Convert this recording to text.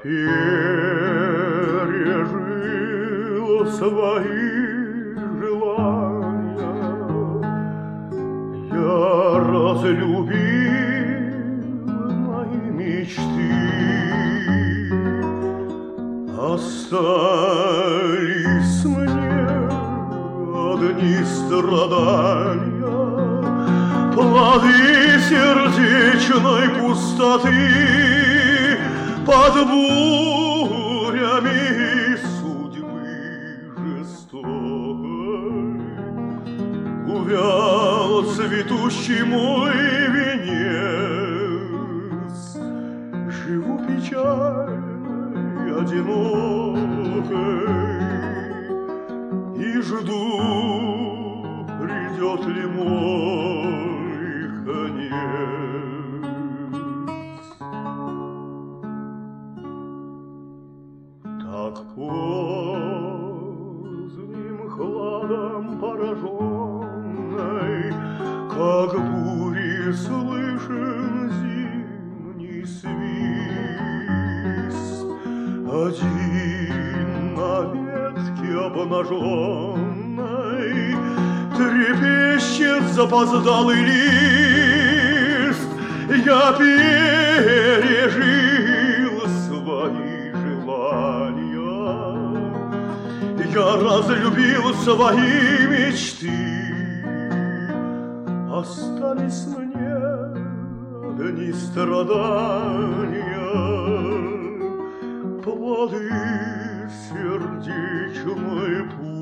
пережил свои желания, я разлюбил мои мечты. Остались мне одни страдания, плоды сердечной пустоты. Под бурями судьбы жестокой увял цветущий мой венец. Живу печальной, одинокой и жду, придет ли мой конец. Так поздним хладом пораженной, как бури слышен зимний свист. Один на ветке обнаженной трепещет запоздалый лист. Я пережил свои желания, я разлюбил свои мечты. Остались мне одни страдания, плоды сердечной пути.